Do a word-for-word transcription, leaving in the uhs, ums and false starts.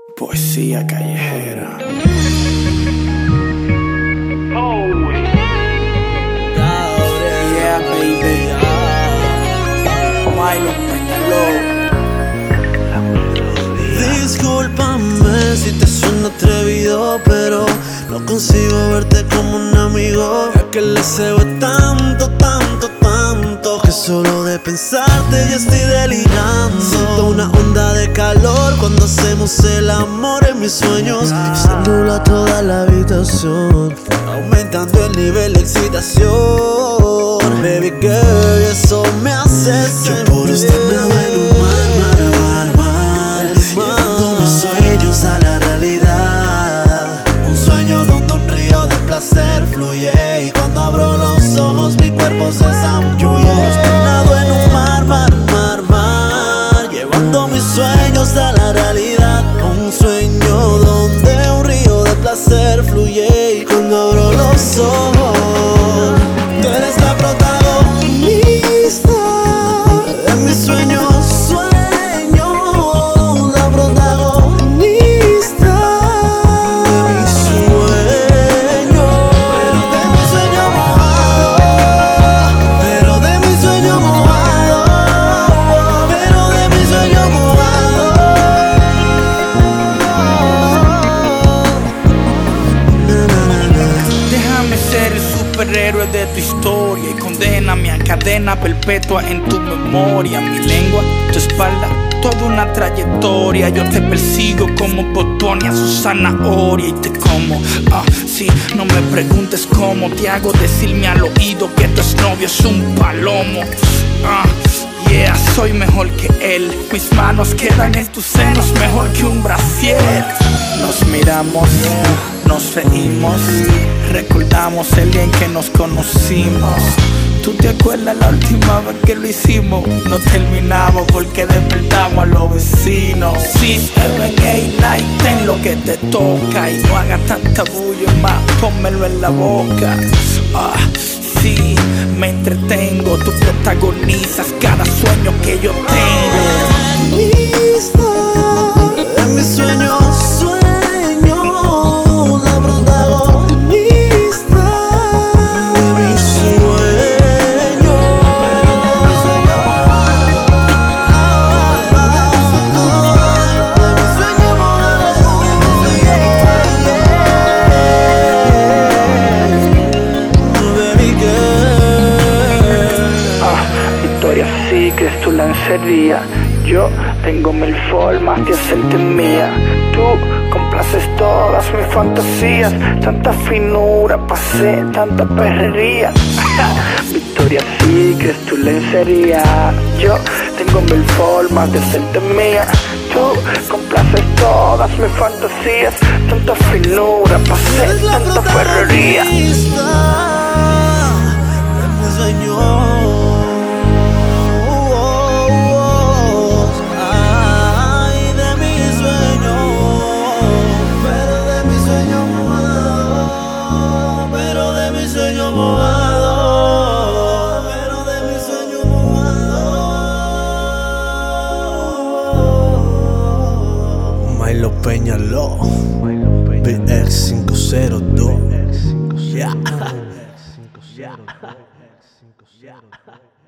Poesía callejera. Yeah, baby. Milo Peñaló. Discúlpame si te suena atrevido, pero no consigo verte como un amigo. Es que el deseo es tanto, tanto, tanto, que solo de pensarte ya estoy delirando. Siento una onda de calor cuando hacemos el amor en mis sueños. Se nubla toda la habitación, aumentando el nivel de excitación. Baby girl, eso me hace sentir. Yo por usted me hago en un mar, mar, mar, mar, llevando mis sueños a la realidad. Un sueño donde un río de placer fluye, y cuando abro los ojos mi cuerpo se zambulle. Nado en un mar, mar, mar, mar, llevando mis sueños a la realidad. Un sueño donde un río de placer fluye, y cuando abro los ojos tú eres la protagonista de mis sueños. Sueño la protagonista de mis sueños. Pero de mi sueño mojado, pero de mi sueño mojado, pero de mi sueño mojado. Na, na, na, na. Déjame ser el superhéroe de tu historia y condéname a cadena perpetua en tu memoria. Mi lengua, tu espalda, toda una trayectoria. Yo te persigo como botón a su zanahoria y te como. Ah, sí, no me preguntes cómo. Te hago decirme al oído que tu exnovio es un palomo. Ah, yeah, soy mejor que él. Mis manos quedan en tus senos mejor que un brasier. Nos miramos, nos reímos, recordamos el día en que nos conocimos. ¿Tú te acuerdas la última vez que lo hicimos? No terminamos porque despertamos a los vecinos. Sí, Heaven eight Night, ten lo que te toca y no hagas tanta bulla más, pónmelo en la boca. Ah, sí, me entretengo, tú protagonizas cada sueño que yo tengo. De mis sueños, sueño la protagonista de mis sueños. De mi sueño baby girl. Ah, Victoria's Secret, tu lencería. Yo tengo mil formas de hacerte mía. Tú complaces todas mis fantasías. Tanta finura, pasé tanta perrería. Victoria's Secret, tu lencería. Yo tengo mil formas de hacerte mía. Tú complaces todas mis fantasías. Tanta finura, pasé tanta perrería. De mis sueños. Ay, de mis sueños. Pero de mi sueño mojado, pero de mi sueño mojado, pero de mi sueño mojado. Milo Peñaló, B X cinco cero dos. Yeah.